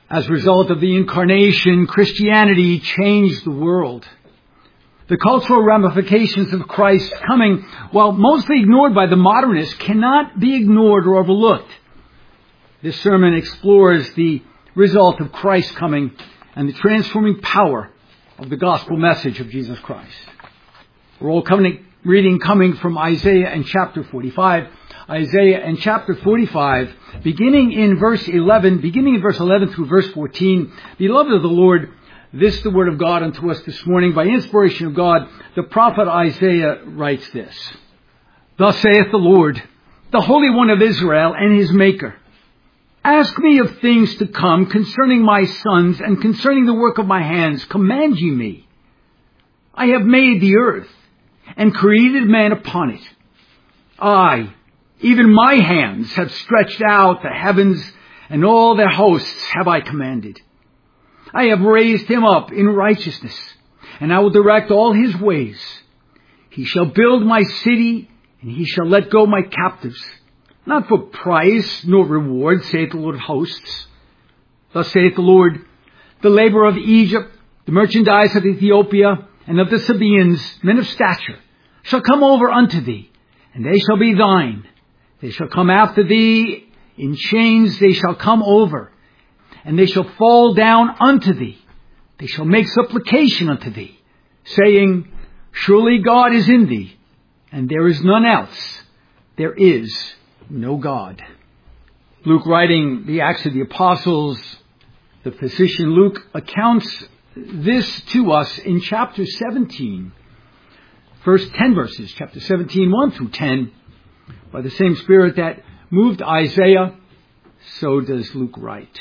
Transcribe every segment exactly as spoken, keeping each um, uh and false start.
As a result of the incarnation, Christianity changed the world. The cultural ramifications of Christ's coming, while mostly ignored by the modernists, cannot be ignored or overlooked. This sermon explores the result of Christ's coming and the transforming power of the gospel message of Jesus Christ. We're all coming, reading coming from Isaiah in chapter forty-five. Isaiah in chapter forty-five, beginning in verse eleven, beginning in verse eleven through verse fourteen. Beloved of the Lord, this is the word of God unto us this morning. By inspiration of God, the prophet Isaiah writes this. Thus saith the Lord, the Holy One of Israel and his Maker. Ask me of things to come concerning my sons and concerning the work of my hands. Command ye me. I have made the earth and created man upon it. I, even my hands, have stretched out the heavens, and all their hosts have I commanded. I have raised him up in righteousness, and I will direct all his ways. He shall build my city, and he shall let go my captives. Not for price nor reward, saith the Lord of hosts. Thus saith the Lord, the labor of Egypt, the merchandise of Ethiopia, and of the Sabaeans, men of stature, shall come over unto thee, and they shall be thine. They shall come after thee, in chains they shall come over, and they shall fall down unto thee. They shall make supplication unto thee, saying, surely God is in thee, and there is none else. There is no God. Luke, writing the Acts of the Apostles, the physician Luke, accounts this to us in chapter seventeen. First ten verses, chapter seventeen, one through ten. By the same Spirit that moved Isaiah, so does Luke write.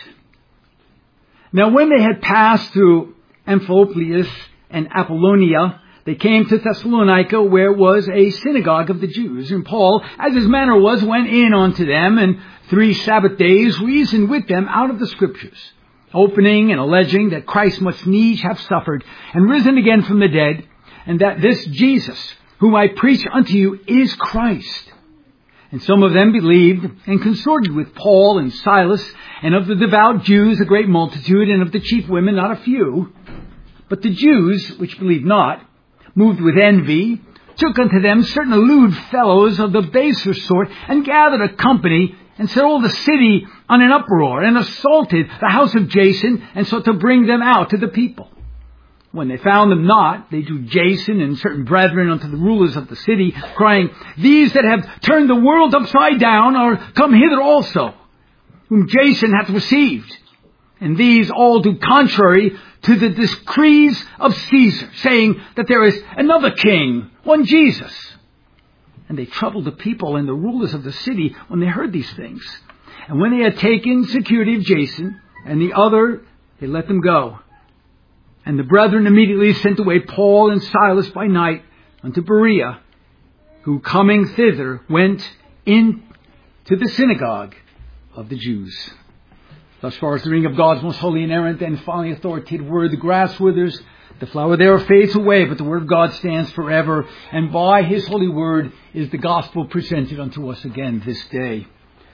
Now when they had passed through Amphipolis and Apollonia, they came to Thessalonica, where was a synagogue of the Jews. And Paul, as his manner was, went in unto them, and three Sabbath days reasoned with them out of the Scriptures, opening and alleging that Christ must needs have suffered, and risen again from the dead, and that this Jesus, whom I preach unto you, is Christ. And some of them believed, and consorted with Paul and Silas, and of the devout Jews a great multitude, and of the chief women not a few. But the Jews, which believed not, moved with envy, took unto them certain lewd fellows of the baser sort, and gathered a company, and set all the city on an uproar, and assaulted the house of Jason, and sought to bring them out to the people. When they found them not, they drew Jason and certain brethren unto the rulers of the city, crying, these that have turned the world upside down are come hither also, whom Jason hath received. And these all do contrary to the decrees of Caesar, saying that there is another king, one Jesus. And they troubled the people and the rulers of the city when they heard these things. And when they had taken security of Jason and the other, they let them go. And the brethren immediately sent away Paul and Silas by night unto Berea, who coming thither went in to the synagogue of the Jews. Thus far as the reading of God's most holy, inerrant, and finally authoritative word, the grass withers, the flower thereof fades away, but the word of God stands forever. And by his holy word is the gospel presented unto us again this day.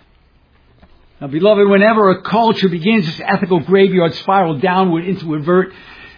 Now, beloved, whenever a culture begins its ethical graveyard spiral downward into avert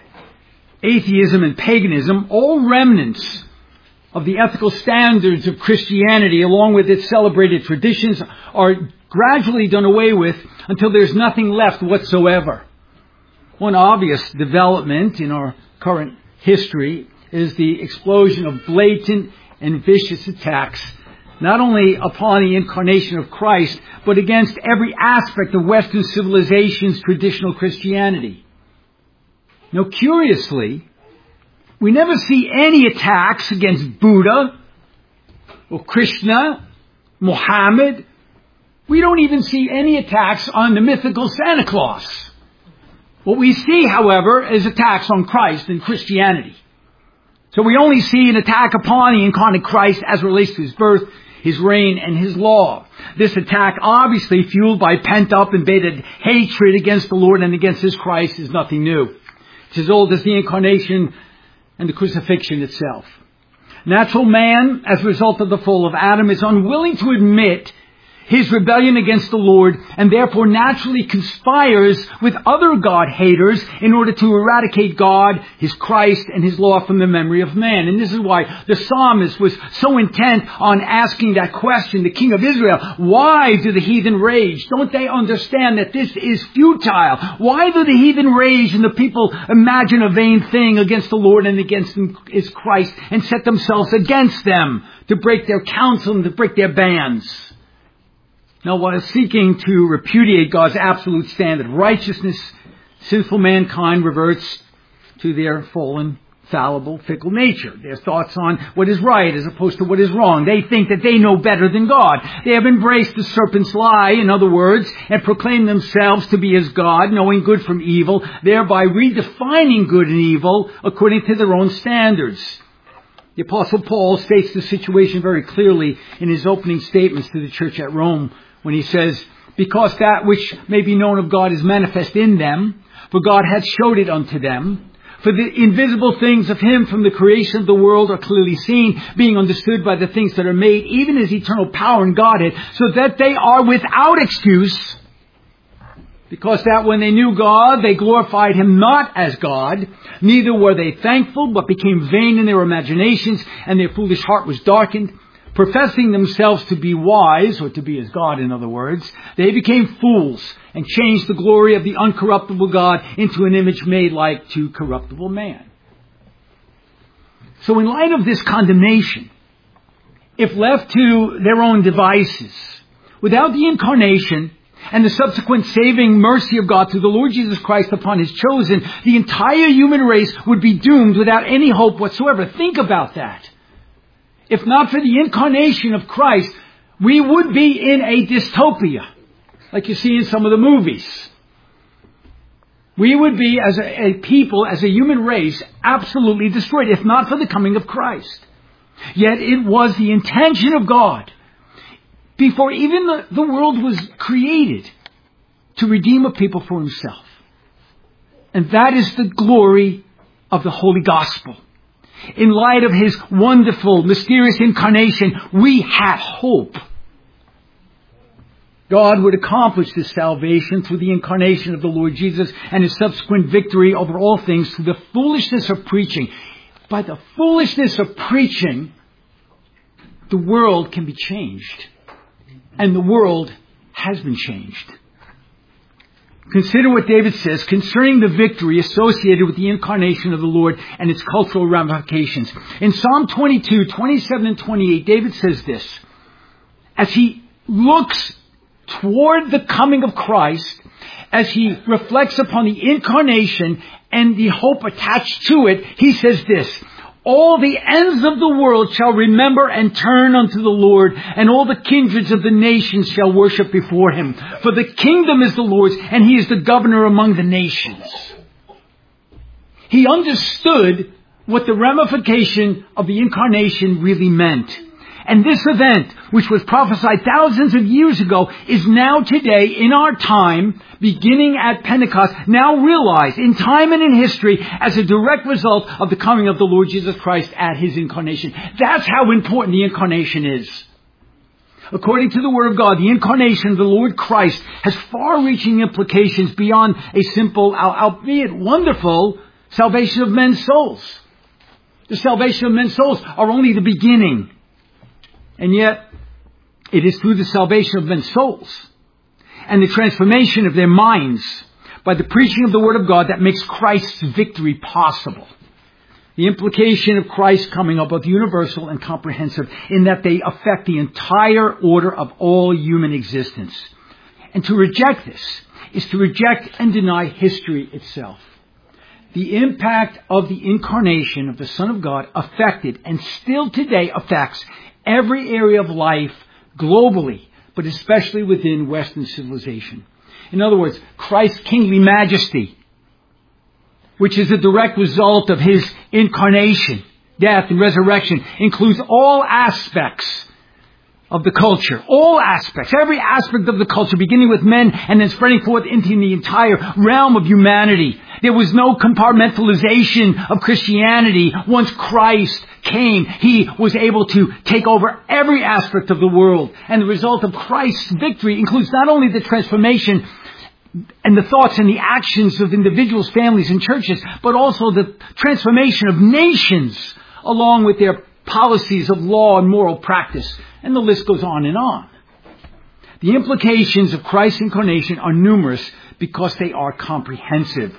atheism and paganism, all remnants of the ethical standards of Christianity, along with its celebrated traditions, are gradually done away with until there's nothing left whatsoever. One obvious development in our current history is the explosion of blatant and vicious attacks, not only upon the incarnation of Christ, but against every aspect of Western civilization's traditional Christianity. Now, curiously, we never see any attacks against Buddha or Krishna, Muhammad. We don't even see any attacks on the mythical Santa Claus. What we see, however, is attacks on Christ and Christianity. So we only see an attack upon the incarnate Christ as relates to his birth, his reign, and his law. This attack, obviously fueled by pent-up and bated hatred against the Lord and against his Christ, is nothing new. It's as old as the incarnation and the crucifixion itself. Natural man, as a result of the fall of Adam, is unwilling to admit his rebellion against the Lord, and therefore naturally conspires with other God-haters in order to eradicate God, his Christ, and his law from the memory of man. And this is why the psalmist was so intent on asking that question, the king of Israel, why do the heathen rage? Don't they understand that this is futile? Why do the heathen rage and the people imagine a vain thing against the Lord and against his Christ and set themselves against them to break their counsel and to break their bands? Now, while seeking to repudiate God's absolute standard of righteousness, sinful mankind reverts to their fallen, fallible, fickle nature. Their thoughts on what is right as opposed to what is wrong. They think that they know better than God. They have embraced the serpent's lie, in other words, and proclaim themselves to be as God, knowing good from evil, thereby redefining good and evil according to their own standards. The Apostle Paul states the situation very clearly in his opening statements to the church at Rome, when he says, because that which may be known of God is manifest in them, for God hath showed it unto them. For the invisible things of him from the creation of the world are clearly seen, being understood by the things that are made, even his eternal power and Godhead, so that they are without excuse. Because that when they knew God, they glorified him not as God, neither were they thankful, but became vain in their imaginations, and their foolish heart was darkened. Professing themselves to be wise, or to be as God, in other words, they became fools and changed the glory of the uncorruptible God into an image made like to corruptible man. So in light of this condemnation, if left to their own devices, without the incarnation and the subsequent saving mercy of God through the Lord Jesus Christ upon his chosen, the entire human race would be doomed without any hope whatsoever. Think about that. If not for the incarnation of Christ, we would be in a dystopia, like you see in some of the movies. We would be, as a, a people, as a human race, absolutely destroyed, if not for the coming of Christ. Yet it was the intention of God, before even the, the world was created, to redeem a people for himself. And that is the glory of the Holy Gospel. In light of his wonderful, mysterious incarnation, we have hope. God would accomplish this salvation through the incarnation of the Lord Jesus and his subsequent victory over all things through the foolishness of preaching. By the foolishness of preaching, the world can be changed. And the world has been changed. Consider what David says concerning the victory associated with the incarnation of the Lord and its cultural ramifications. In Psalm twenty-two, twenty-seven and twenty-eight, David says this: as he looks toward the coming of Christ, as he reflects upon the incarnation and the hope attached to it, he says this: all the ends of the world shall remember and turn unto the Lord, and all the kindreds of the nations shall worship before him. For the kingdom is the Lord's, and he is the governor among the nations. He understood what the ramification of the incarnation really meant. And this event, which was prophesied thousands of years ago, is now today, in our time, beginning at Pentecost, now realized in time and in history as a direct result of the coming of the Lord Jesus Christ at his incarnation. That's how important the incarnation is. According to the Word of God, the incarnation of the Lord Christ has far-reaching implications beyond a simple, albeit wonderful, salvation of men's souls. The salvation of men's souls are only the beginning. And yet, it is through the salvation of men's souls and the transformation of their minds by the preaching of the Word of God that makes Christ's victory possible. The implication of Christ's coming are both universal and comprehensive in that they affect the entire order of all human existence. And to reject this is to reject and deny history itself. The impact of the incarnation of the Son of God affected and still today affects every area of life globally, but especially within Western civilization. In other words, Christ's kingly majesty, which is a direct result of his incarnation, death, and resurrection, includes all aspects of the culture. All aspects, every aspect of the culture, beginning with men and then spreading forth into the entire realm of humanity. There was no compartmentalization of Christianity. Once Christ came, He was able to take over every aspect of the world. And the result of Christ's victory includes not only the transformation and the thoughts and the actions of individuals, families, and churches, but also the transformation of nations along with their policies of law and moral practice. And the list goes on and on. The implications of Christ's incarnation are numerous because they are comprehensive.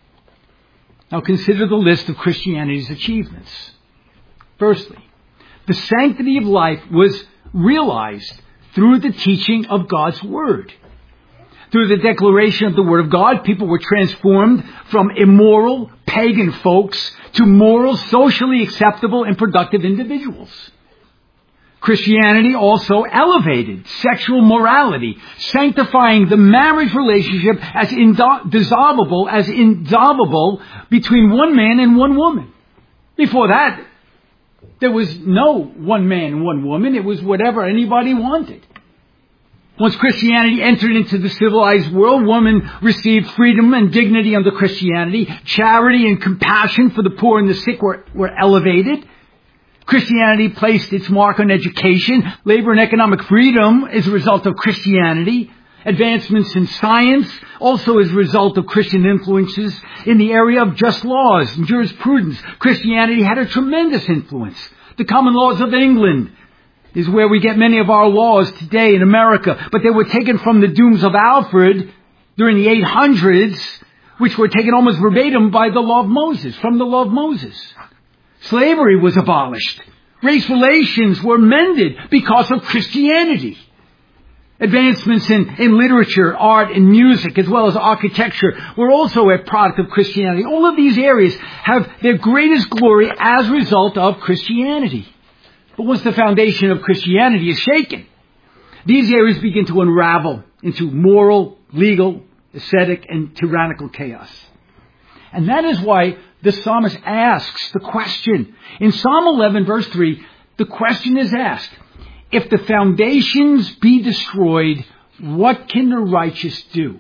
Now consider the list of Christianity's achievements. Firstly, the sanctity of life was realized through the teaching of God's Word. Through the declaration of the Word of God, people were transformed from immoral, pagan folks to moral, socially acceptable, and productive individuals. Christianity also elevated sexual morality, sanctifying the marriage relationship as indissoluble as indissoluble between one man and one woman. Before that, there was no one man and one woman. It was whatever anybody wanted. Once Christianity entered into the civilized world, women received freedom and dignity under Christianity. Charity and compassion for the poor and the sick were, were elevated. Christianity placed its mark on education. Labor and economic freedom is a result of Christianity. Advancements in science also as a result of Christian influences. In the area of just laws and jurisprudence, Christianity had a tremendous influence. The common laws of England is where we get many of our laws today in America. But they were taken from the Dooms of Alfred during the eight hundreds, which were taken almost verbatim by the law of Moses, from the law of Moses. Slavery was abolished. Race relations were mended because of Christianity. Advancements in, in literature, art, and music, as well as architecture, were also a product of Christianity. All of these areas have their greatest glory as a result of Christianity. But once the foundation of Christianity is shaken, these areas begin to unravel into moral, legal, ascetic, and tyrannical chaos. And that is why the psalmist asks the question. In Psalm eleven, verse three, the question is asked, if the foundations be destroyed, what can the righteous do?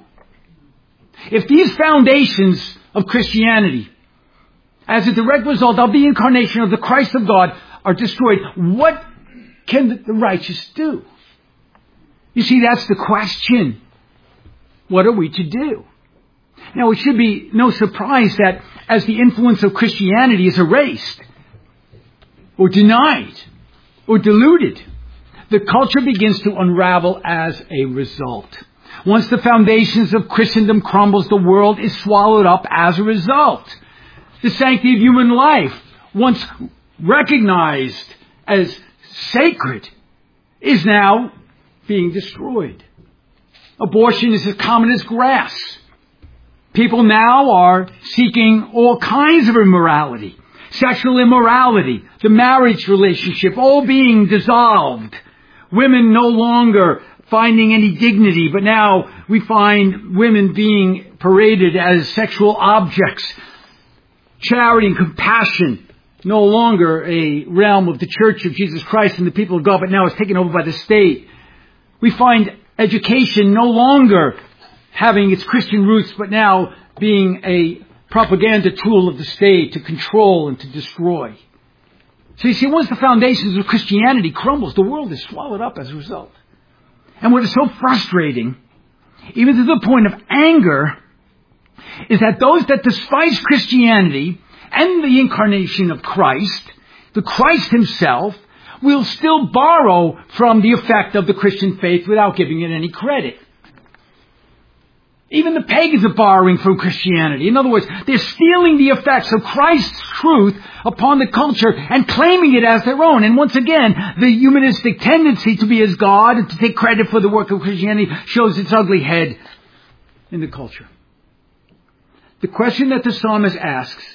If these foundations of Christianity, as a direct result of the incarnation of the Christ of God, are destroyed, what can the righteous do? You see, that's the question. What are we to do? Now, it should be no surprise that as the influence of Christianity is erased, or denied, or diluted, the culture begins to unravel as a result. Once the foundations of Christendom crumbles, the world is swallowed up as a result. The sanctity of human life, once recognized as sacred, is now being destroyed. Abortion is as common as grass. People now are seeking all kinds of immorality. Sexual immorality, the marriage relationship, all being dissolved. Women no longer finding any dignity, but now we find women being paraded as sexual objects. Charity and compassion, no longer a realm of the Church of Jesus Christ and the people of God, but now it's taken over by the state. We find education no longer having its Christian roots, but now being a propaganda tool of the state to control and to destroy. So you see, once the foundations of Christianity crumbles, the world is swallowed up as a result. And what is so frustrating, even to the point of anger, is that those that despise Christianity and the incarnation of Christ, the Christ himself, will still borrow from the effect of the Christian faith without giving it any credit. Even the pagans are borrowing from Christianity. In other words, they're stealing the effects of Christ's truth upon the culture and claiming it as their own. And once again, the humanistic tendency to be as God and to take credit for the work of Christianity shows its ugly head in the culture. The question that the psalmist asks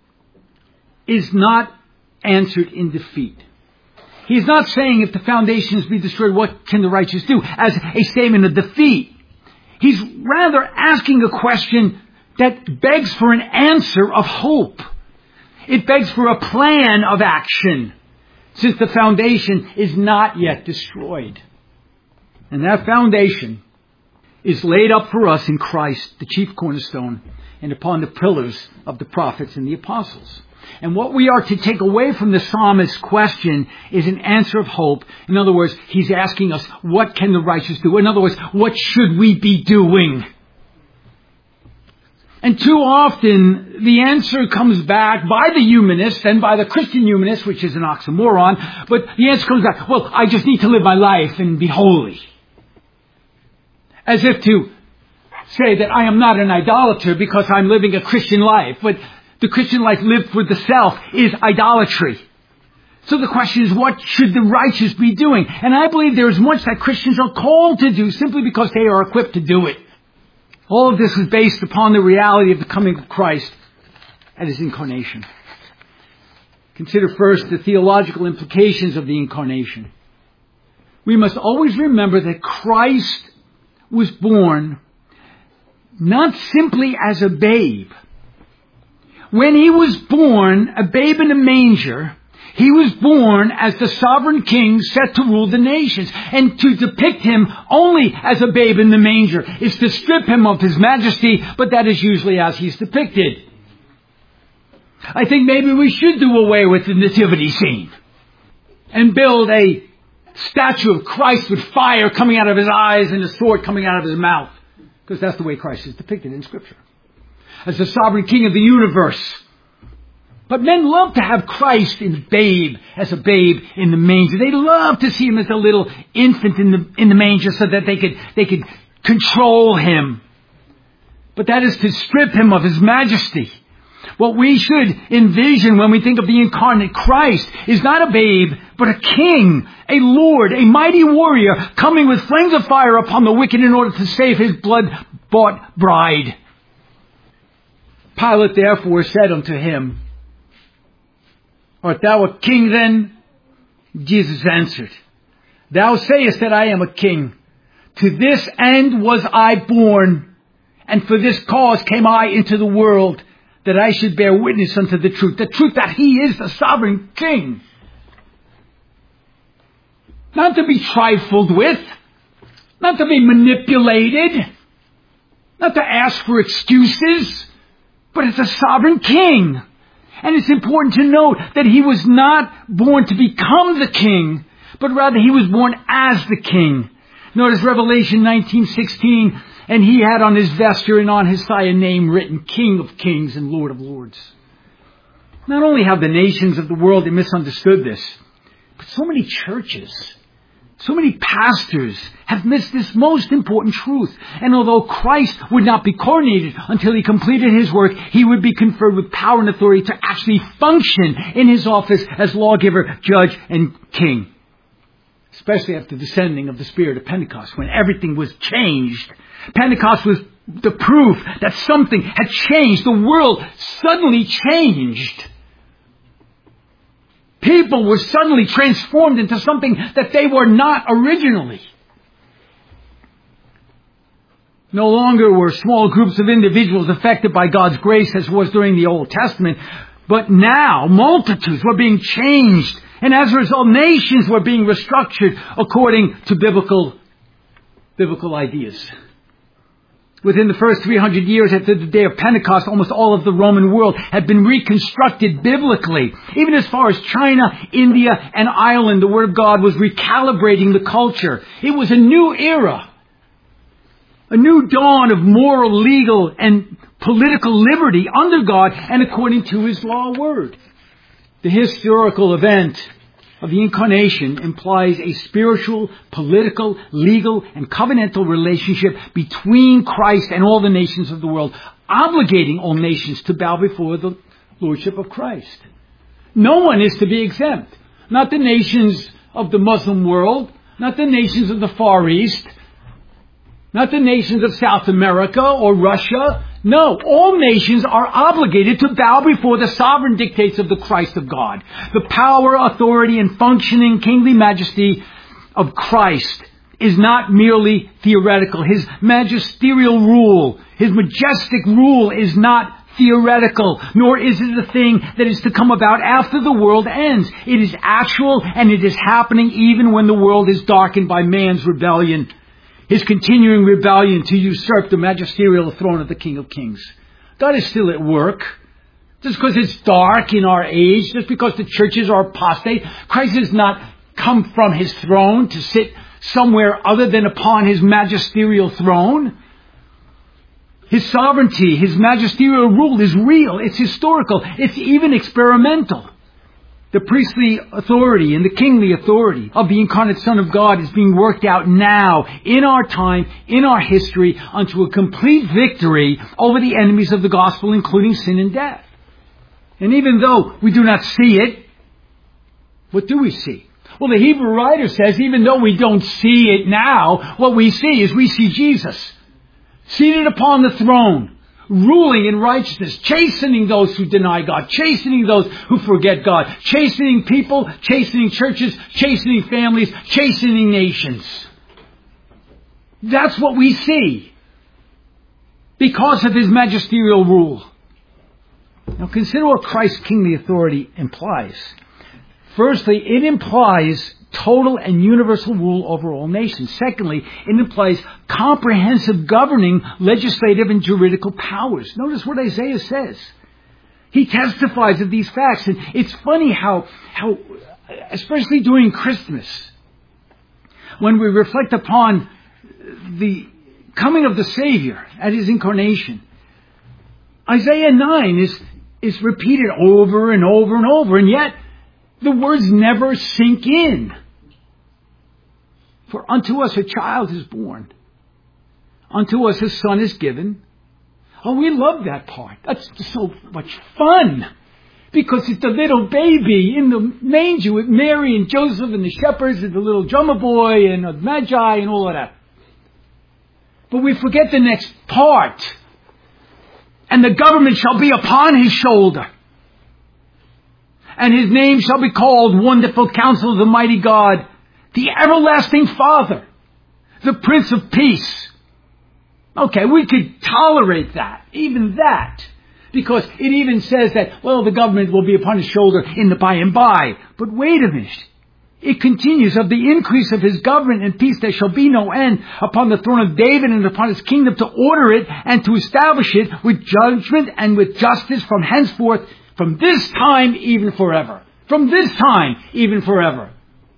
is not answered in defeat. He's not saying if the foundations be destroyed, what can the righteous do? As a statement of defeat. He's rather asking a question that begs for an answer of hope. It begs for a plan of action, since the foundation is not yet destroyed. And that foundation is laid up for us in Christ, the chief cornerstone, and upon the pillars of the prophets and the apostles. And what we are to take away from the psalmist's question is an answer of hope. In other words, he's asking us, what can the righteous do? In other words, what should we be doing? And too often, the answer comes back by the humanist and by the Christian humanist, which is an oxymoron, but the answer comes back, well, I just need to live my life and be holy. As if to say that I am not an idolater because I'm living a Christian life. But the Christian life lived for the self is idolatry. So the question is, what should the righteous be doing? And I believe there is much that Christians are called to do simply because they are equipped to do it. All of this is based upon the reality of the coming of Christ at His incarnation. Consider first the theological implications of the incarnation. We must always remember that Christ was born not simply as a babe. When He was born, a babe in a manger, He was born as the sovereign king set to rule the nations. And to depict Him only as a babe in the manger is to strip Him of His majesty, but that is usually as He's depicted. I think maybe we should do away with the nativity scene and build a statue of Christ with fire coming out of His eyes and a sword coming out of His mouth. Because that's the way Christ is depicted in Scripture. As the sovereign king of the universe. But men love to have Christ in the babe, as a babe in the manger. They love to see Him as a little infant in the in the manger so that they could they could control Him. But that is to strip Him of His majesty. What we should envision when we think of the incarnate Christ is not a babe, but a king, a lord, a mighty warrior coming with flames of fire upon the wicked in order to save His blood-bought bride. Pilate therefore said unto Him, Art thou a king then? Jesus answered, Thou sayest that I am a king. To this end was I born, and for this cause came I into the world, that I should bear witness unto the truth. The truth that He is the sovereign king. Not to be trifled with. Not to be manipulated. Not to ask for excuses. But as a sovereign king. And it's important to note that He was not born to become the king, but rather He was born as the king. Notice Revelation nineteen sixteen, and He had on His vesture and on His thigh a name written, King of Kings and Lord of Lords. Not only have the nations of the world misunderstood this, but so many churches, so many pastors have missed this most important truth. And although Christ would not be coronated until He completed His work, He would be conferred with power and authority to actually function in His office as lawgiver, judge, and king. Especially after the descending of the Spirit of Pentecost, when everything was changed. Pentecost was the proof that something had changed. The world suddenly changed. People were suddenly transformed into something that they were not originally. No longer were small groups of individuals affected by God's grace as was during the Old Testament, but now multitudes were being changed. And as a result, nations were being restructured according to biblical, biblical ideas. Within the first three hundred years after the day of Pentecost, almost all of the Roman world had been reconstructed biblically. Even as far as China, India, and Ireland, the Word of God was recalibrating the culture. It was a new era. A new dawn of moral, legal, and political liberty under God and according to His law word. The historical event of the incarnation implies a spiritual, political, legal, and covenantal relationship between Christ and all the nations of the world, obligating all nations to bow before the lordship of Christ. No one is to be exempt. Not the nations of the Muslim world, not the nations of the Far East, not the nations of South America or Russia. No, all nations are obligated to bow before the sovereign dictates of the Christ of God. The power, authority, and functioning kingly majesty of Christ is not merely theoretical. His magisterial rule, His majestic rule is not theoretical, nor is it a thing that is to come about after the world ends. It is actual, and it is happening even when the world is darkened by man's rebellion. his continuing rebellion to usurp the magisterial throne of the King of Kings. God is still at work. Just because it's dark in our age, just because the churches are apostate, Christ has not come from his throne to sit somewhere other than upon his magisterial throne. His sovereignty, his magisterial rule is real. It's historical. It's even experimental. The priestly authority and the kingly authority of the incarnate Son of God is being worked out now, in our time, in our history, unto a complete victory over the enemies of the gospel, including sin and death. And even though we do not see it, what do we see? Well, the Hebrew writer says, even though we don't see it now, what we see is we see Jesus seated upon the throne, ruling in righteousness, chastening those who deny God, chastening those who forget God, chastening people, chastening churches, chastening families, chastening nations. That's what we see because of his magisterial rule. Now consider what Christ's kingly authority implies. Firstly, it implies total and universal rule over all nations. Secondly, it implies comprehensive governing, legislative, and juridical powers. Notice what Isaiah says. He testifies of these facts. And it's funny how, how, especially during Christmas, when we reflect upon the coming of the Savior at his incarnation, Isaiah nine is, is repeated over and over and over, and yet the words never sink in. For unto us a child is born. Unto us a son is given. Oh, we love that part. That's so much fun. Because it's the little baby in the manger with Mary and Joseph and the shepherds and the little drummer boy and the Magi and all of that. But we forget the next part. And the government shall be upon his shoulder. And his name shall be called Wonderful Counselor, the Mighty God, the Everlasting Father, the Prince of Peace. Okay, we could tolerate that, even that. Because it even says that, well, the government will be upon his shoulder in the by and by. But wait a minute. It continues, of the increase of his government and peace there shall be no end upon the throne of David and upon his kingdom, to order it and to establish it with judgment and with justice from henceforth, from this time even forever. From this time even forever.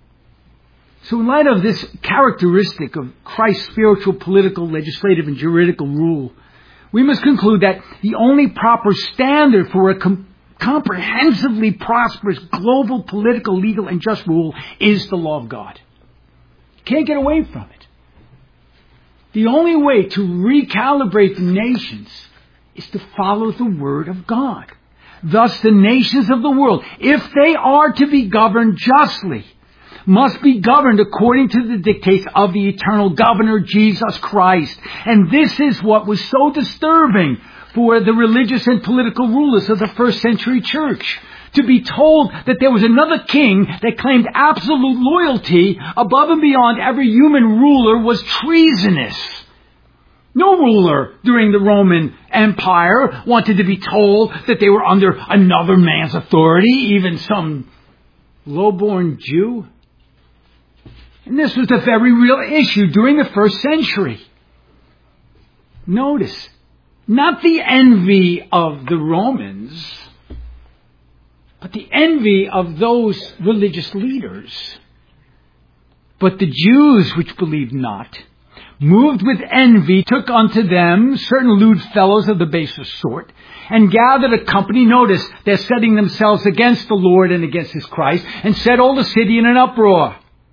So in light of this characteristic of Christ's spiritual, political, legislative, and juridical rule, we must conclude that the only proper standard for a com- comprehensively prosperous global, political, legal, and just rule is the law of God. Can't get away from it. The only way to recalibrate the nations is to follow the Word of God. Thus, the nations of the world, if they are to be governed justly, must be governed according to the dictates of the eternal governor, Jesus Christ. And this is what was so disturbing for the religious and political rulers of the first century church. To be told that there was another king that claimed absolute loyalty above and beyond every human ruler was treasonous. No ruler during the Roman Empire wanted to be told that they were under another man's authority, even some low-born Jew. And this was a very real issue during the first century. Notice, not the envy of the Romans, but the envy of those religious leaders. But the Jews which believed not, moved with envy, took unto them certain lewd fellows of the baser sort, and gathered a company. Notice, they're setting themselves against the Lord and against his Christ, and set all the city in an uproar,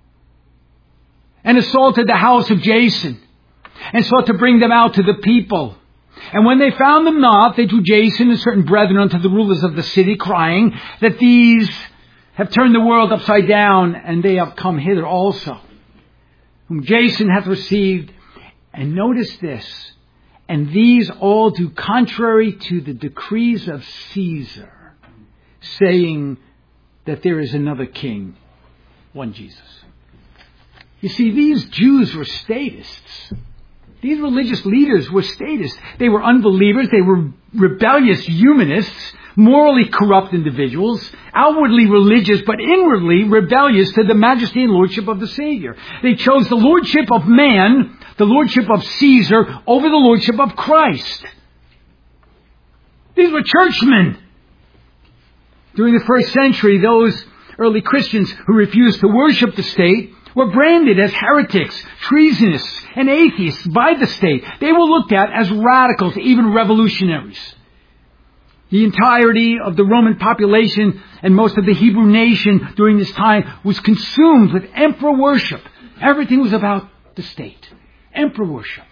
and assaulted the house of Jason, and sought to bring them out to the people. And when they found them not, they drew Jason and certain brethren unto the rulers of the city, crying that these have turned the world upside down, and they have come hither also, whom Jason hath received. And notice this, and these all do contrary to the decrees of Caesar, saying that there is another king, one Jesus. You see, these Jews were statists. These religious leaders were statists. They were unbelievers. They were rebellious humanists. morally corrupt individuals, outwardly religious but inwardly rebellious to the majesty and lordship of the Savior. They chose the lordship of man, the lordship of Caesar, over the lordship of Christ. These were churchmen. During the first century, those early Christians who refused to worship the state were branded as heretics, treasonous, and atheists by the state. They were looked at as radicals, even revolutionaries. The entirety of the Roman population and most of the Hebrew nation during this time was consumed with emperor worship. Everything was about the state. Emperor worship.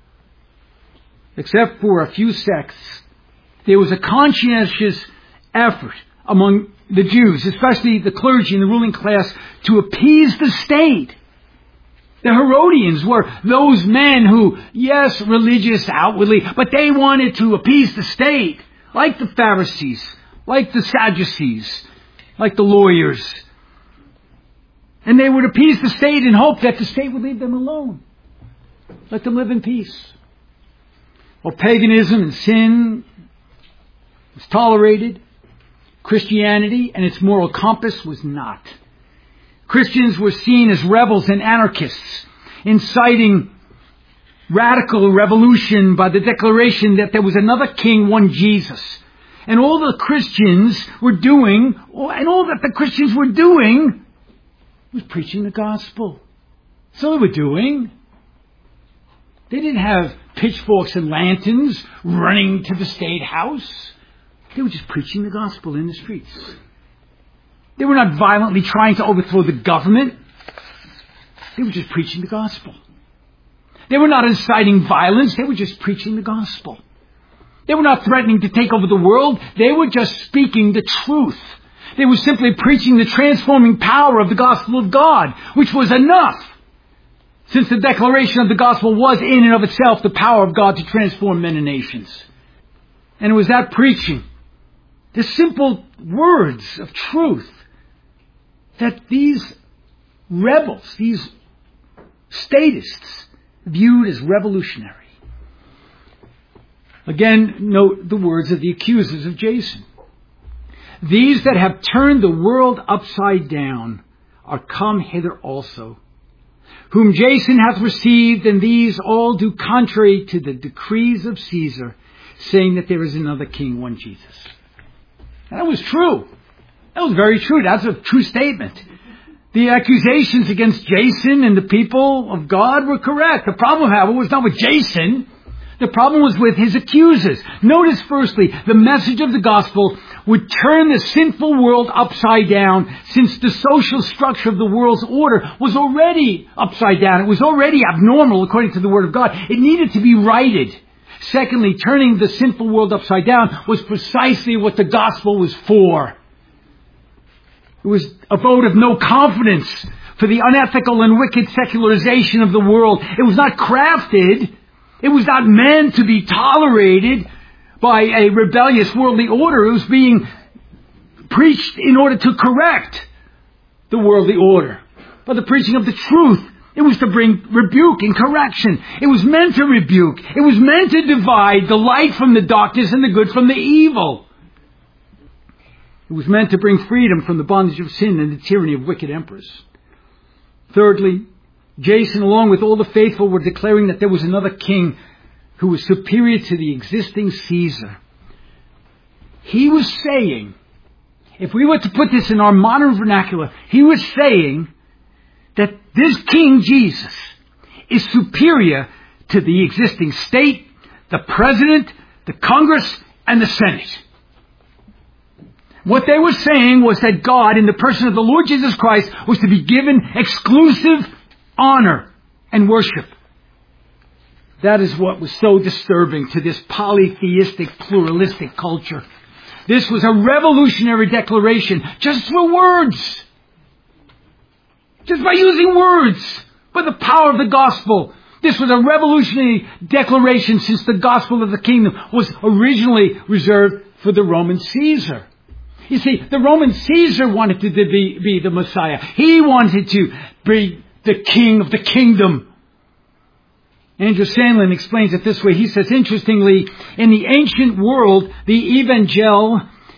Except for a few sects, there was a conscientious effort among the Jews, especially the clergy and the ruling class, to appease the state. The Herodians were those men who, yes, religious outwardly, but they wanted to appease the state, like the Pharisees, like the Sadducees, like the lawyers. And they would appease the state in hope that the state would leave them alone. Let them live in peace. Well, paganism and sin was tolerated. Christianity and its moral compass was not. Christians were seen as rebels and anarchists, inciting radical revolution by the declaration that there was another king, one Jesus. And all the Christians were doing, and all that the Christians were doing, was preaching the gospel. So they were doing. They didn't have pitchforks and lanterns running to the state house. They were just preaching the gospel in the streets. They were not violently trying to overthrow the government. They were just preaching the gospel. They were not inciting violence. They were just preaching the gospel. They were not threatening to take over the world. They were just speaking the truth. They were simply preaching the transforming power of the gospel of God, which was enough. Since the declaration of the gospel was in and of itself the power of God to transform men and nations. And it was that preaching, the simple words of truth, that these rebels, these statists, viewed as revolutionary. Again, note the words of the accusers of Jason. These that have turned the world upside down are come hither also, whom Jason hath received, and these all do contrary to the decrees of Caesar, saying that there is another king, one Jesus. That was true. That was very true. That's a true statement. The accusations against Jason and the people of God were correct. The problem, however, was not with Jason. The problem was with his accusers. Notice, firstly, the message of the gospel would turn the sinful world upside down, since the social structure of the world's order was already upside down. It was already abnormal according to the Word of God. It needed to be righted. Secondly, turning the sinful world upside down was precisely what the gospel was for. It was a vote of no confidence for the unethical and wicked secularization of the world. It was not crafted. It was not meant to be tolerated by a rebellious worldly order. It was being preached in order to correct the worldly order. By the preaching of the truth, it was to bring rebuke and correction. It was meant to rebuke. It was meant to divide the light from the darkness and the good from the evil. It was meant to bring freedom from the bondage of sin and the tyranny of wicked emperors. Thirdly, Jason, along with all the faithful, were declaring that there was another king who was superior to the existing Caesar. He was saying, if we were to put this in our modern vernacular, he was saying that this King Jesus is superior to the existing state, the president, the Congress, and the Senate. What they were saying was that God, in the person of the Lord Jesus Christ, was to be given exclusive honor and worship. That is what was so disturbing to this polytheistic, pluralistic culture. This was a revolutionary declaration, just through words. Just by using words, by the power of the gospel. This was a revolutionary declaration, since the gospel of the kingdom was originally reserved for the Roman Caesar. You see, the Roman Caesar wanted to be, be the Messiah. He wanted to be the king of the kingdom. Andrew Sandlin explains it this way. He says, interestingly, in the ancient world, the evangel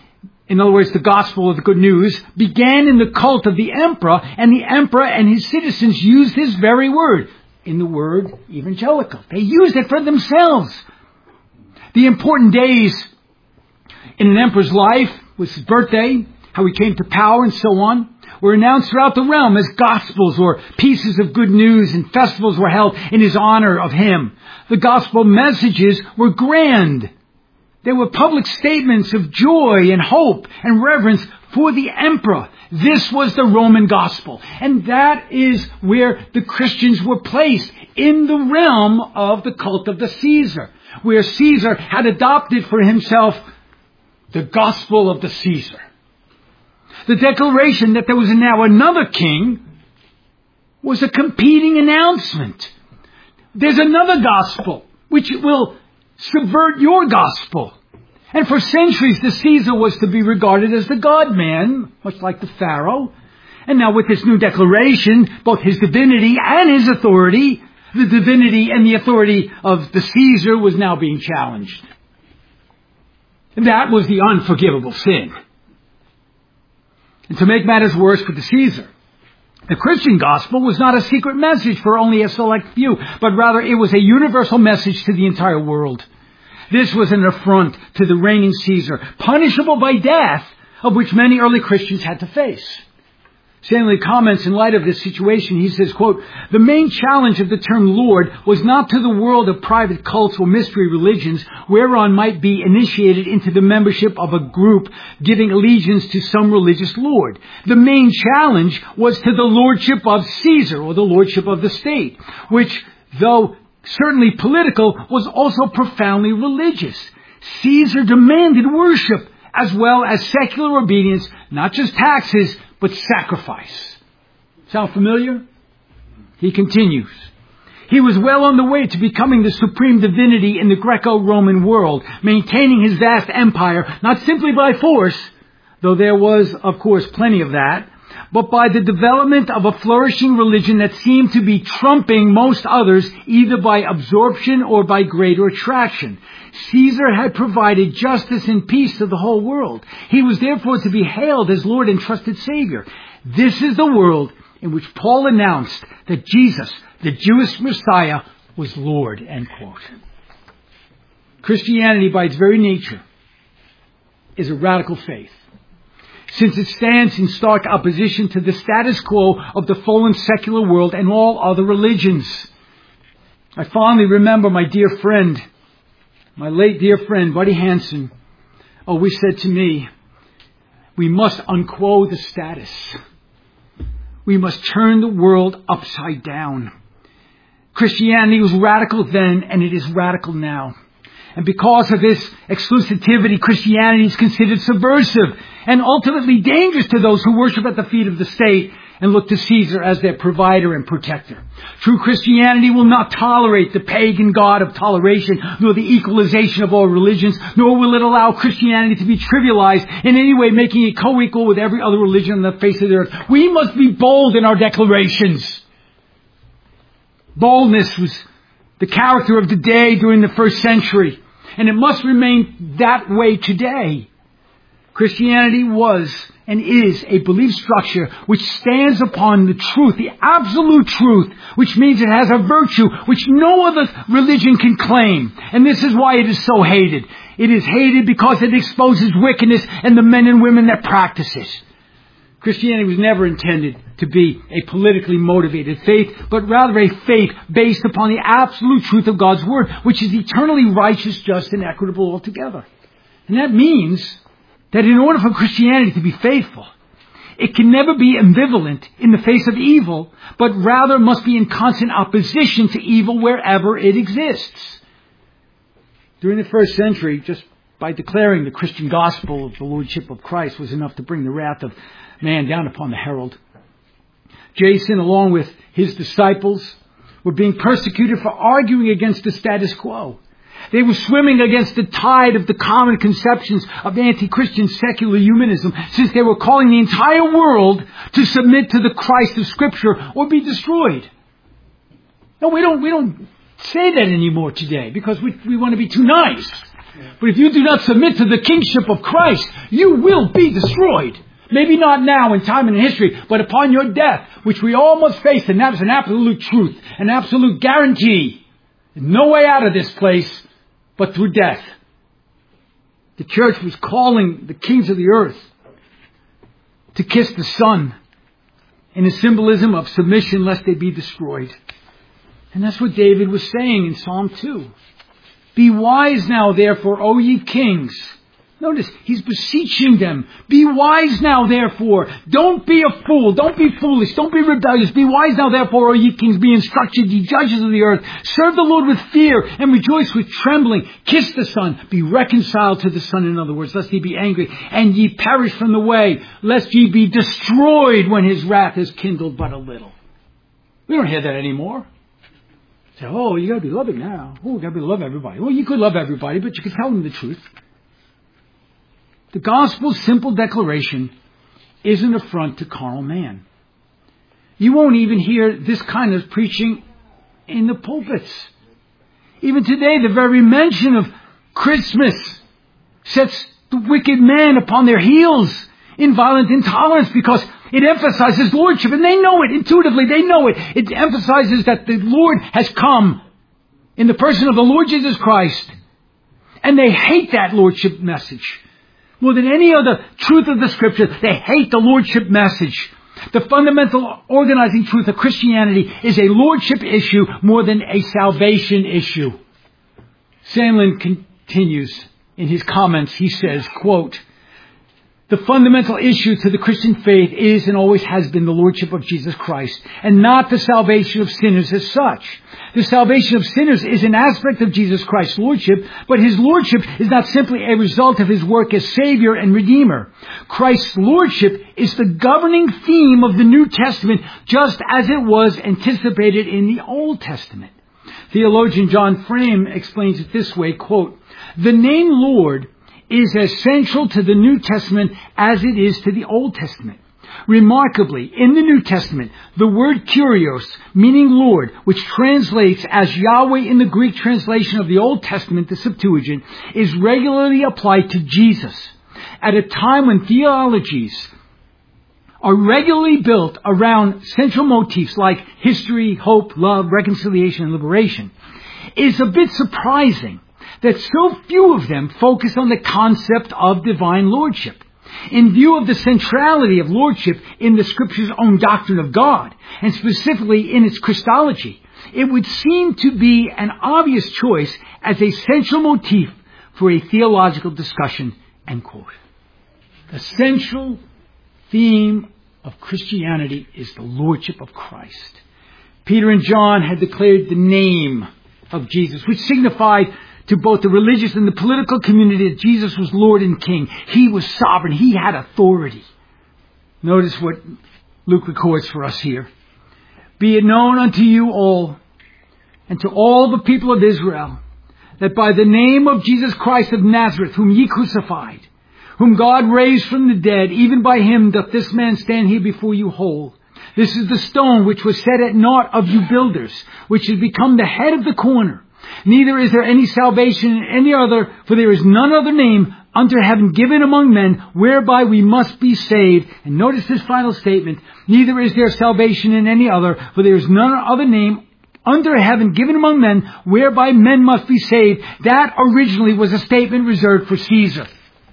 in other words, the gospel of the good news, began in the cult of the emperor, and the emperor and his citizens used this very word, in the word evangelical. They used it for themselves. The important days in an emperor's life was his birthday, how he came to power, and so on, were announced throughout the realm as gospels or pieces of good news, and festivals were held in his honor of him. The gospel messages were grand. They were public statements of joy and hope and reverence for the emperor. This was the Roman gospel. And that is where the Christians were placed, in the realm of the cult of the Caesar, where Caesar had adopted for himself the gospel of the Caesar. The declaration that there was now another king was a competing announcement. There's another gospel which will subvert your gospel. And for centuries, the Caesar was to be regarded as the God-man, much like the Pharaoh. And now with this new declaration, both his divinity and his authority, the divinity and the authority of the Caesar was now being challenged. And that was the unforgivable sin. And to make matters worse for the Caesar, the Christian gospel was not a secret message for only a select few, but rather it was a universal message to the entire world. This was an affront to the reigning Caesar, punishable by death, of which many early Christians had to face. Stanley comments in light of this situation, he says, quote, "The main challenge of the term Lord was not to the world of private cults or mystery religions, whereon might be initiated into the membership of a group giving allegiance to some religious lord. The main challenge was to the lordship of Caesar, or the lordship of the state, which, though certainly political, was also profoundly religious. Caesar demanded worship, as well as secular obedience, not just taxes, but sacrifice." Sound familiar? He continues. "He was well on the way to becoming the supreme divinity in the Greco-Roman world, maintaining his vast empire, not simply by force, though there was, of course, plenty of that, but by the development of a flourishing religion that seemed to be trumping most others, either by absorption or by greater attraction. Caesar had provided justice and peace to the whole world. He was therefore to be hailed as Lord and trusted Savior. This is the world in which Paul announced that Jesus, the Jewish Messiah, was Lord." End quote. Christianity, by its very nature, is a radical faith, since it stands in stark opposition to the status quo of the fallen secular world and all other religions. I fondly remember my dear friend, my late dear friend, Buddy Hansen, always said to me, "We must unquo the status. We must turn the world upside down." Christianity was radical then, and it is radical now. And because of this exclusivity, Christianity is considered subversive and ultimately dangerous to those who worship at the feet of the state and look to Caesar as their provider and protector. True Christianity will not tolerate the pagan god of toleration, nor the equalization of all religions, nor will it allow Christianity to be trivialized in any way, making it co-equal with every other religion on the face of the earth. We must be bold in our declarations. Boldness was the character of the day during the first century, and it must remain that way today. Christianity was and is a belief structure which stands upon the truth, the absolute truth, which means it has a virtue which no other religion can claim. And this is why it is so hated. It is hated because it exposes wickedness and the men and women that practice it. Christianity was never intended to be a politically motivated faith, but rather a faith based upon the absolute truth of God's Word, which is eternally righteous, just, and equitable altogether. And that means that in order for Christianity to be faithful, it can never be ambivalent in the face of evil, but rather must be in constant opposition to evil wherever it exists. During the first century, just by declaring the Christian gospel of the Lordship of Christ was enough to bring the wrath of man down upon the herald. Jason, along with his disciples, were being persecuted for arguing against the status quo. They were swimming against the tide of the common conceptions of anti-Christian secular humanism, since they were calling the entire world to submit to the Christ of Scripture or be destroyed. No, we don't, we don't say that anymore today because we, we want to be too nice. But if you do not submit to the kingship of Christ, you will be destroyed. Maybe not now in time and in history, but upon your death, which we all must face, and that is an absolute truth, an absolute guarantee. There's no way out of this place but through death. The church was calling the kings of the earth to kiss the Son in a symbolism of submission lest they be destroyed. And that's what David was saying in Psalm two. Be wise now, therefore, O ye kings. Notice, he's beseeching them. Be wise now, therefore. Don't be a fool. Don't be foolish. Don't be rebellious. Be wise now, therefore, O ye kings. Be instructed, ye judges of the earth. Serve the Lord with fear and rejoice with trembling. Kiss the Son. Be reconciled to the Son, in other words, lest he be angry. And ye perish from the way, lest ye be destroyed when his wrath is kindled but a little. We don't hear that anymore. Say, oh, you gotta be loving now. Oh, you gotta be love everybody. Well, you could love everybody, but you could tell them the truth. The gospel's simple declaration is an affront to carnal man. You won't even hear this kind of preaching in the pulpits. Even today, the very mention of Christmas sets the wicked man upon their heels in violent intolerance because it emphasizes lordship, and they know it intuitively. They know it. It emphasizes that the Lord has come in the person of the Lord Jesus Christ, and they hate that lordship message. More than any other truth of the Scripture, they hate the lordship message. The fundamental organizing truth of Christianity is a lordship issue more than a salvation issue. Sandlin continues in his comments. He says, quote, the fundamental issue to the Christian faith is and always has been the lordship of Jesus Christ, and not the salvation of sinners as such. The salvation of sinners is an aspect of Jesus Christ's lordship, but his lordship is not simply a result of his work as Savior and Redeemer. Christ's lordship is the governing theme of the New Testament, just as it was anticipated in the Old Testament. Theologian John Frame explains it this way, quote, the name Lord is as central to the New Testament as it is to the Old Testament. Remarkably, in the New Testament, the word Kyrios, meaning Lord, which translates as Yahweh in the Greek translation of the Old Testament, the Septuagint, is regularly applied to Jesus. At a time when theologies are regularly built around central motifs like history, hope, love, reconciliation, and liberation, it's a bit surprising that so few of them focus on the concept of divine lordship. In view of the centrality of lordship in the Scripture's own doctrine of God, and specifically in its Christology, it would seem to be an obvious choice as a central motif for a theological discussion, end quote. The central theme of Christianity is the lordship of Christ. Peter and John had declared the name of Jesus, which signified to both the religious and the political community that Jesus was Lord and King. He was sovereign. He had authority. Notice what Luke records for us here. Be it known unto you all and to all the people of Israel that by the name of Jesus Christ of Nazareth, whom ye crucified, whom God raised from the dead, even by him doth this man stand here before you whole. This is the stone which was set at naught of you builders, which has become the head of the corner. Neither is there any salvation in any other, for there is none other name under heaven given among men whereby we must be saved. And notice this final statement. Neither is there salvation in any other, for there is none other name under heaven given among men whereby men must be saved. That originally was a statement reserved for Caesar.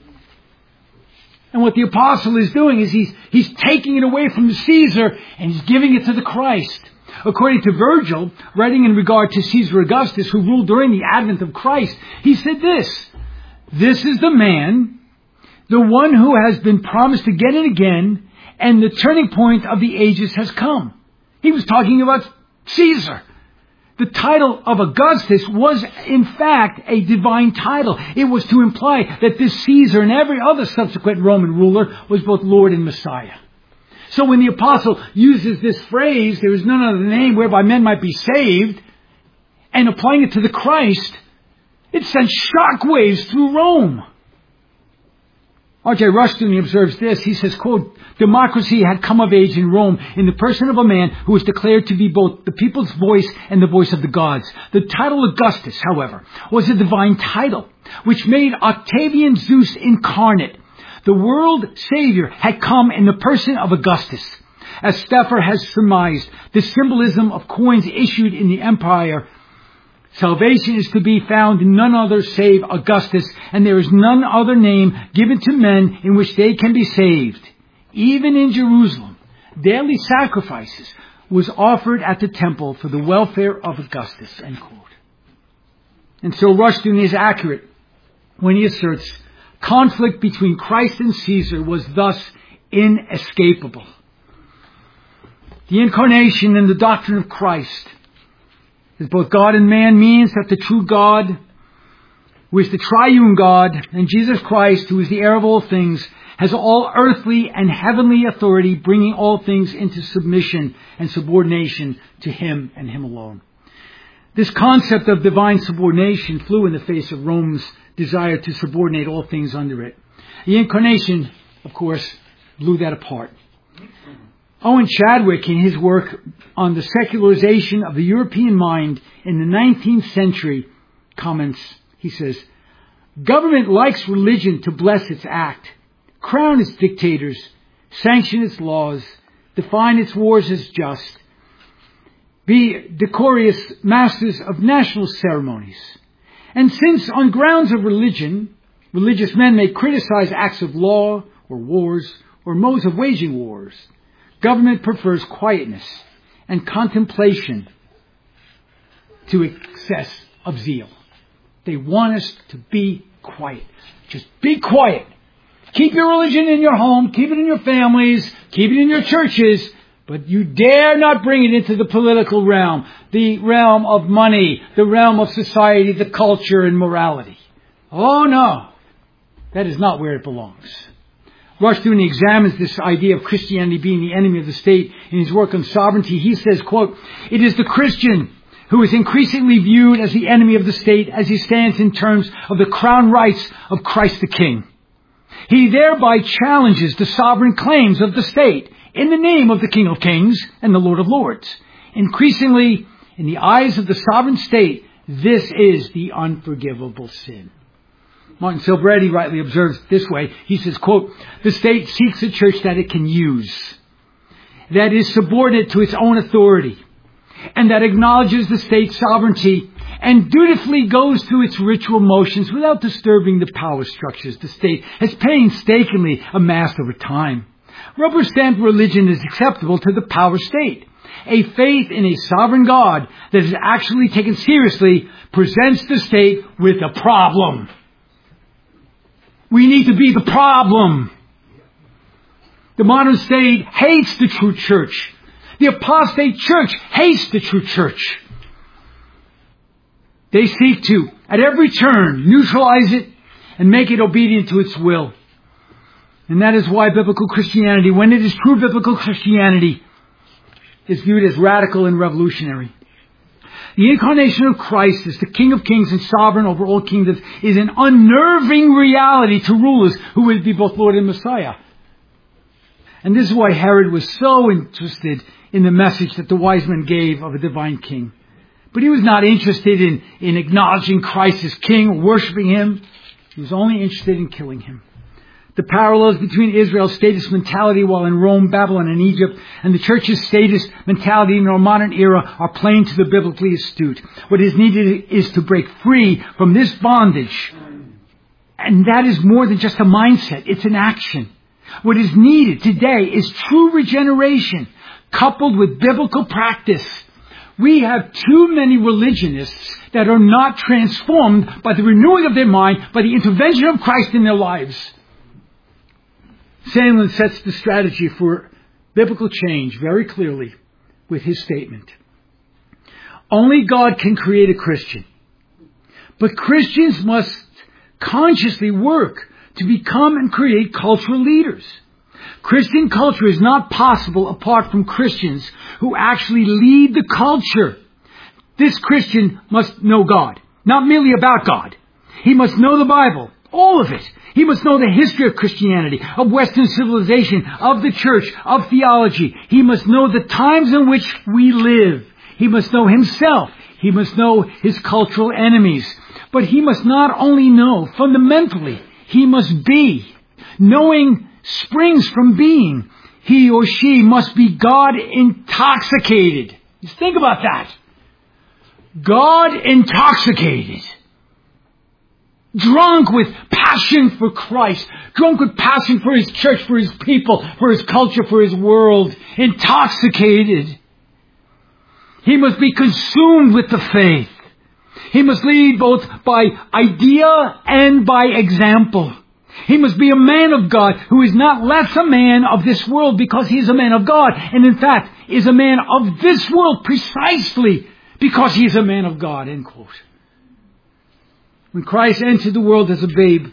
And what the apostle is doing is he's, he's taking it away from Caesar and he's giving it to the Christ. According to Virgil, writing in regard to Caesar Augustus, who ruled during the advent of Christ, he said this, this is the man, the one who has been promised again and again, and the turning point of the ages has come. He was talking about Caesar. The title of Augustus was, in fact, a divine title. It was to imply that this Caesar and every other subsequent Roman ruler was both Lord and Messiah. So when the apostle uses this phrase, there is none other name whereby men might be saved, and applying it to the Christ, it sends shockwaves through Rome. R J Rushton observes this. He says, quote, democracy had come of age in Rome in the person of a man who was declared to be both the people's voice and the voice of the gods. The title Augustus, however, was a divine title. which made Octavian Zeus incarnate. The world Savior had come in the person of Augustus. As Steffer has surmised, the symbolism of coins issued in the empire, salvation is to be found in none other save Augustus, and there is none other name given to men in which they can be saved. Even in Jerusalem, daily sacrifices was offered at the temple for the welfare of Augustus. End quote. And so Rushdoony is accurate when he asserts conflict between Christ and Caesar was thus inescapable. The incarnation and the doctrine of Christ as both God and man means that the true God, who is the triune God, and Jesus Christ, who is the heir of all things, has all earthly and heavenly authority, bringing all things into submission and subordination to Him and Him alone. This concept of divine subordination flew in the face of Rome's desire to subordinate all things under it. The incarnation, of course, blew that apart. Owen Chadwick, in his work on the secularization of the European mind in the nineteenth century, comments, he says, "Government likes religion to bless its act, crown its dictators, sanction its laws, define its wars as just, be decorous masters of national ceremonies. And since on grounds of religion, religious men may criticize acts of law or wars or modes of waging wars, government prefers quietness and contemplation to excess of zeal." They want us to be quiet. Just be quiet. Keep your religion in your home. Keep it in your families. Keep it in your churches. But you dare not bring it into the political realm, the realm of money, the realm of society, the culture and morality. Oh no, that is not where it belongs. Rushdoony examines this idea of Christianity being the enemy of the state in his work on sovereignty. He says, quote, "It is the Christian who is increasingly viewed as the enemy of the state as he stands in terms of the crown rights of Christ the King. He thereby challenges the sovereign claims of the state in the name of the King of Kings and the Lord of Lords. Increasingly, in the eyes of the sovereign state, this is the unforgivable sin." Martin Silveretti rightly observes this way. He says, quote, "The state seeks a church that it can use, that is subordinate to its own authority, and that acknowledges the state's sovereignty and dutifully goes through its ritual motions without disturbing the power structures the state has painstakingly amassed over time. Rubber-stamped religion is acceptable to the power state. A faith in a sovereign God that is actually taken seriously presents the state with a problem. We need to be the problem. The modern state hates the true church. The apostate church hates the true church. They seek to, at every turn, neutralize it and make it obedient to its will. And that is why biblical Christianity, when it is true biblical Christianity, is viewed as radical and revolutionary. The incarnation of Christ as the King of Kings and sovereign over all kingdoms is an unnerving reality to rulers who would be both Lord and Messiah. And this is why Herod was so interested in the message that the wise men gave of a divine king. But he was not interested in, in acknowledging Christ as king or worshiping him. He was only interested in killing him. The parallels between Israel's status mentality while in Rome, Babylon, and Egypt, and the church's status mentality in our modern era are plain to the biblically astute. What is needed is to break free from this bondage. And that is more than just a mindset. It's an action. What is needed today is true regeneration coupled with biblical practice. We have too many religionists that are not transformed by the renewing of their mind, by the intervention of Christ in their lives. Sandlin sets the strategy for biblical change very clearly with his statement. Only God can create a Christian. But Christians must consciously work to become and create cultural leaders. Christian culture is not possible apart from Christians who actually lead the culture. This Christian must know God, not merely about God. He must know the Bible, all of it. He must know the history of Christianity, of Western civilization, of the church, of theology. He must know the times in which we live. He must know himself. He must know his cultural enemies. But he must not only know, fundamentally, he must be. Knowing springs from being. He or she must be God intoxicated. Just think about that. God intoxicated. Drunk with passion for Christ. Drunk with passion for His church, for His people, for His culture, for His world. Intoxicated. He must be consumed with the faith. He must lead both by idea and by example. He must be a man of God who is not less a man of this world because he is a man of God. And in fact, is a man of this world precisely because he is a man of God. End quote. When Christ entered the world as a babe,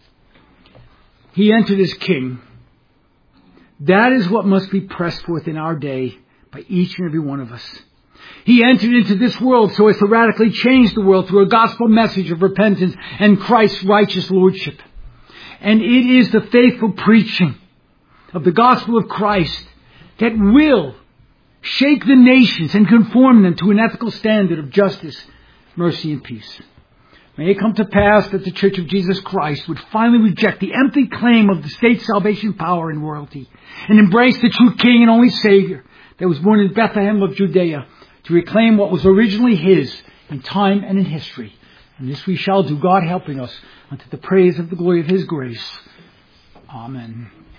He entered as King. That is what must be pressed forth in our day by each and every one of us. He entered into this world so as to radically change the world through a gospel message of repentance and Christ's righteous lordship. And it is the faithful preaching of the gospel of Christ that will shake the nations and conform them to an ethical standard of justice, mercy, and peace. May it come to pass that the Church of Jesus Christ would finally reject the empty claim of the state's salvation power and royalty and embrace the true King and only Savior that was born in Bethlehem of Judea to reclaim what was originally His in time and in history. And this we shall do, God helping us, unto the praise of the glory of His grace. Amen.